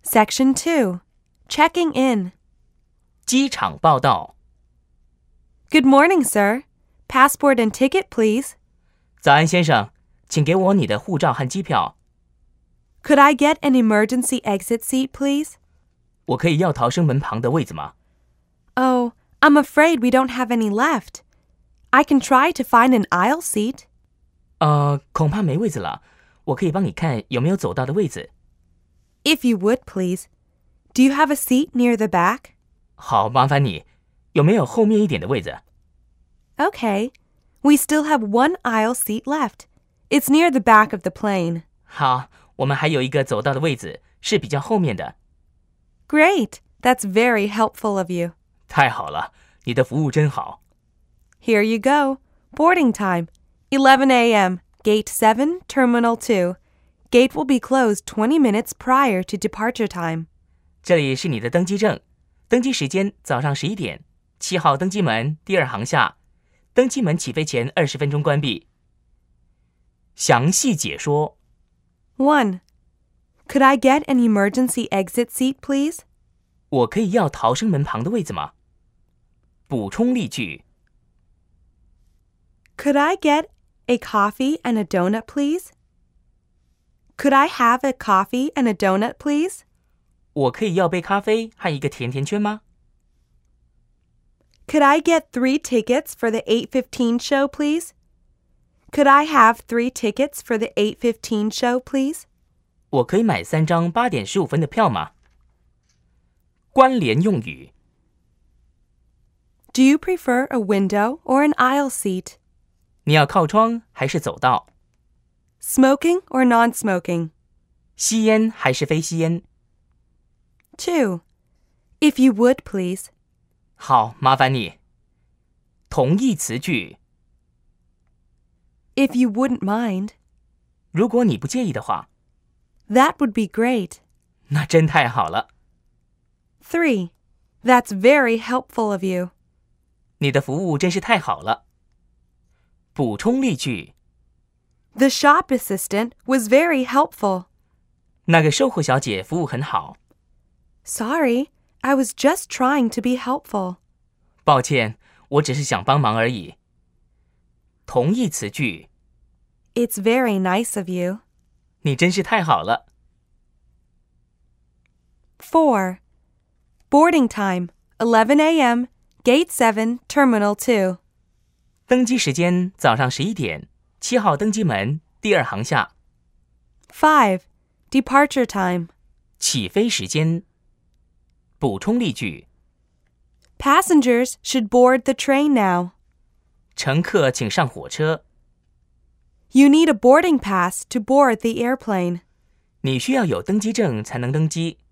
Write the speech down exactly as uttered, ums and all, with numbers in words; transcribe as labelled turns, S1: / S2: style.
S1: Section two. Checking in.
S2: 机场报到。
S1: Good morning, sir. Passport and ticket, please.
S2: 早安，先生，请给我你的护照和机票。
S1: Could I get an emergency exit seat, please?
S2: 我可以要逃生门旁的位子吗？
S1: Oh, I'm afraid we don't have any left. I can try to find an aisle seat.
S2: 呃，恐怕没位子了。我可以帮你看有没有走道的位子。
S1: If you would, please. Do you have a seat near the back?
S2: 好，麻烦你，有没有后面一点的位子？
S1: Okay. We still have one aisle seat left. It's near the back of the plane.
S2: 好，我们还有一个走道的位子，是比较后面的。
S1: Great. That's very helpful of you.
S2: 太好了，你的服务真好。
S1: Here you go. Boarding time. eleven a.m. Gate seven, Terminal two. Gate will be closed twenty minutes prior to departure time.
S2: 这里是你的登机证，登机时间早上十一点，七号登机门第二行下，登机门起飞前二十分钟关闭。详细解说。
S1: one. Could I get an emergency exit seat, please?
S2: 我可以要逃生门旁的位子吗？补充例句。
S1: Could I get a coffee and a donut, please? Could I have a coffee and a donut, please?
S2: 我可以要杯咖啡和一个甜甜圈吗？
S1: Could I get three tickets for the eight fifteen show, please? Could I have three tickets for the eight fifteen show, please?
S2: 我可以买三张八点十五分的票吗？关联用语。
S1: Do you prefer a window or an aisle seat?
S2: 你要靠窗还是走道？
S1: Smoking or non-smoking?
S2: 吸烟还是非吸烟？
S1: two. If you would, please.
S2: 好，麻烦你。同义词句。
S1: If you wouldn't mind.
S2: 如果你不介意的话，
S1: That would be great.
S2: 那真太好了。
S1: three. That's very helpful of you.
S2: 你的服务真是太好了。补充例句。
S1: The shop assistant was very helpful.
S2: 那个售货小姐服务很好。
S1: Sorry, I was just trying to be helpful.
S2: 抱歉，我只是想帮忙而已。同义词句。
S1: It's very nice of you.
S2: 你真是太好了。
S1: four. Boarding time. eleven a.m. Gate seven, Terminal two.
S2: 登机时间早上十一点，七号登机门第二行下。
S1: five. Departure time.
S2: 起飞时间。补充例句。
S1: Passengers should board the train now.
S2: 乘客请上火车。
S1: You need a boarding pass to board the airplane.
S2: 你需要有登机证才能登机。